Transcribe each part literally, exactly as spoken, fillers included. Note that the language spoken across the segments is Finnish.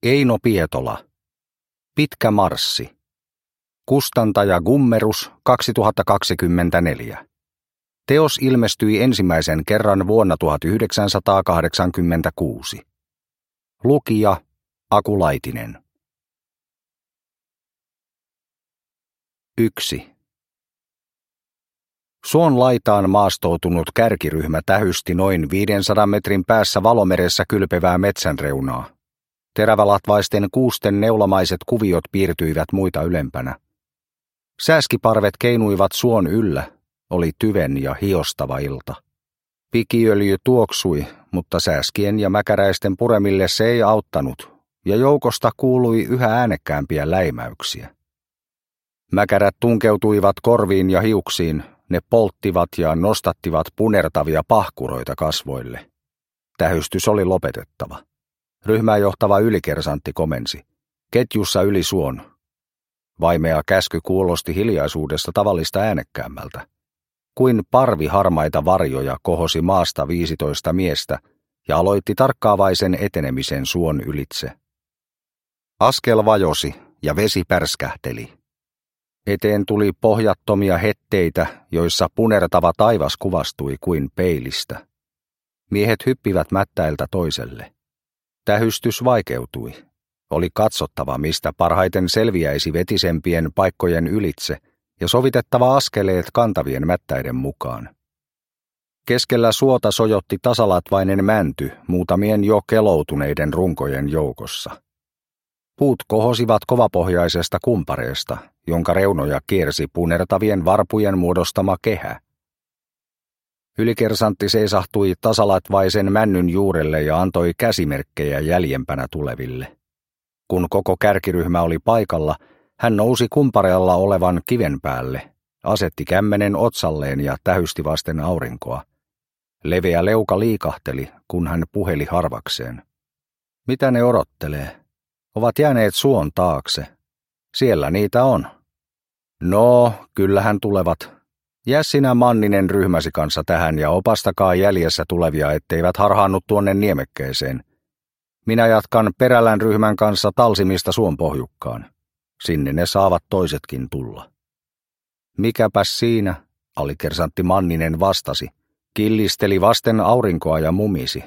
Eino Pietola. Pitkä marssi. Kustantaja Gummerus kaksituhattakaksikymmentäneljä. Teos ilmestyi ensimmäisen kerran vuonna tuhatyhdeksänsataakahdeksankymmentäkuusi. Lukija Aku Laitinen. yksi. Suon laitaan maastoutunut kärkiryhmä tähysti noin viidensadan metrin päässä Valomeressä kylpevää metsänreunaa. Terävälatvaisten kuusten neulamaiset kuviot piirtyivät muita ylempänä. Sääskiparvet keinuivat suon yllä, oli tyven ja hiostava ilta. Pikiöljy tuoksui, mutta sääskien ja mäkäräisten puremille se ei auttanut, ja joukosta kuului yhä äänekkäämpiä läimäyksiä. Mäkärät tunkeutuivat korviin ja hiuksiin, ne polttivat ja nostattivat punertavia pahkuroita kasvoille. Tähystys oli lopetettava. Ryhmää johtava ylikersantti komensi. Ketjussa yli suon. Vaimea käsky kuulosti hiljaisuudessa tavallista äänekkäämmältä. Kuin parvi harmaita varjoja kohosi maasta viisitoista miestä ja aloitti tarkkaavaisen etenemisen suon ylitse. Askel vajosi ja vesi pärskähteli. Eteen tuli pohjattomia hetteitä, joissa punertava taivas kuvastui kuin peilistä. Miehet hyppivät mättäiltä toiselle. Tähystys vaikeutui. Oli katsottava, mistä parhaiten selviäisi vetisempien paikkojen ylitse ja sovitettava askeleet kantavien mättäiden mukaan. Keskellä suota sojotti tasalatvainen mänty muutamien jo keloutuneiden runkojen joukossa. Puut kohosivat kovapohjaisesta kumpareesta, jonka reunoja kiersi punertavien varpujen muodostama kehä. Ylikersantti seisahtui tasalatvaisen männyn juurelle ja antoi käsimerkkejä jäljempänä tuleville. Kun koko kärkiryhmä oli paikalla, hän nousi kumpareella olevan kiven päälle, asetti kämmenen otsalleen ja tähysti vasten aurinkoa. Leveä leuka liikahteli, kun hän puheli harvakseen. Mitä ne odottelee? Ovat jääneet suon taakse. Siellä niitä on. No, kyllähän tulevat. Jää sinä Manninen ryhmäsi kanssa tähän ja opastakaa jäljessä tulevia, etteivät harhaannut tuonne niemekkeeseen. Minä jatkan Perälän ryhmän kanssa talsimista suon pohjukkaan. Sinne ne saavat toisetkin tulla. Mikäpäs siinä, alikersantti Manninen vastasi. Killisteli vasten aurinkoa ja mumisi.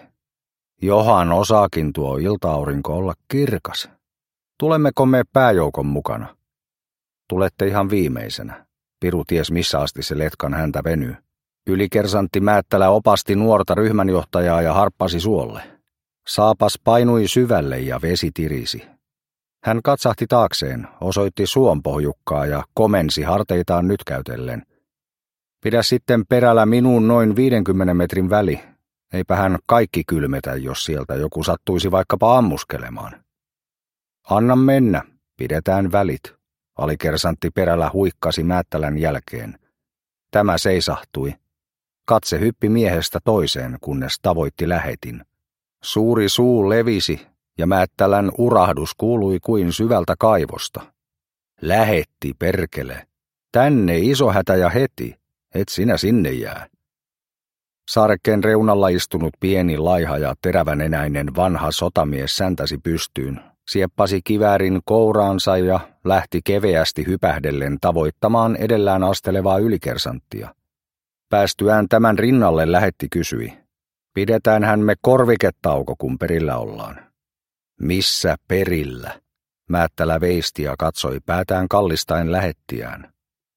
Johan osaakin tuo ilta-aurinko olla kirkas. Tulemmeko me pääjoukon mukana? Tulette ihan viimeisenä. Piru ties missä asti se letkan häntä venyy. Ylikersantti Määttälä opasti nuorta ryhmänjohtajaa ja harppasi suolle. Saapas painui syvälle ja vesi tirisi. Hän katsahti taakseen, osoitti suon pohjukkaa ja komensi harteitaan nytkäytellen. Pidä sitten perällä minuun noin viidenkymmenen metrin väli. Eipä hän kaikki kylmetä, jos sieltä joku sattuisi vaikkapa ammuskelemaan. Anna mennä, pidetään välit. Alikersantti Perälä huikkasi Määttälän jälkeen. Tämä seisahtui. Katse hyppi miehestä toiseen, kunnes tavoitti lähetin. Suuri suu levisi ja Määttälän urahdus kuului kuin syvältä kaivosta. Lähetti, perkele. Tänne iso hätä ja heti, et sinä sinne jää. Saarekkeen reunalla istunut pieni laiha ja terävänenäinen vanha sotamies säntäsi pystyyn, sieppasi kiväärin kouraansa ja lähti keveästi hypähdellen tavoittamaan edellään astelevaa ylikersantia. Päästyään tämän rinnalle lähetti kysyi. Pidetäänhän me korviketauko, kun perillä ollaan. Missä perillä? Määttälä veisti ja katsoi päätään kallistaen lähettiään.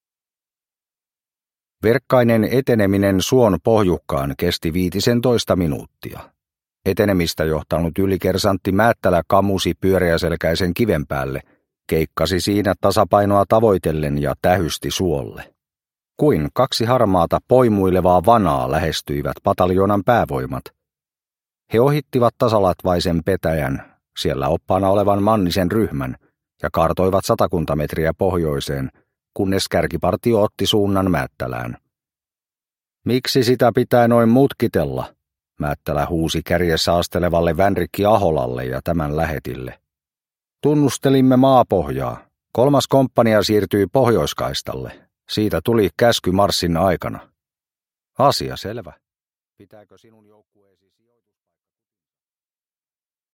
Verkkainen eteneminen suon pohjukkaan kesti viitisentoista minuuttia. Etenemistä johtanut ylikersantti Määttälä kamusi pyöreäselkäisen kiven päälle, keikkasi siinä tasapainoa tavoitellen ja tähysti suolle. Kuin kaksi harmaata poimuilevaa vanaa lähestyivät pataljonan päävoimat. He ohittivat tasalatvaisen petäjän, siellä oppaana olevan Mannisen ryhmän, ja kaartoivat satakunta metriä pohjoiseen, kunnes kärkipartio otti suunnan Määttälään. Miksi sitä pitää noin mutkitella? Määttälä huusi kärjessä astelevalle Vänrikki Aholalle ja tämän lähetille. Tunnustelimme maapohjaa. Kolmas komppania siirtyi pohjoiskaistalle. Siitä tuli käsky marssin aikana. Asia selvä. Pitääkö sinun joukkueesi